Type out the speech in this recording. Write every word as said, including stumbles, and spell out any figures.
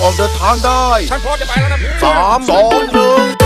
ออกเดินทางได้ฉันพร้อมจะไปแล้วนะพี่สามสองหนึ่ง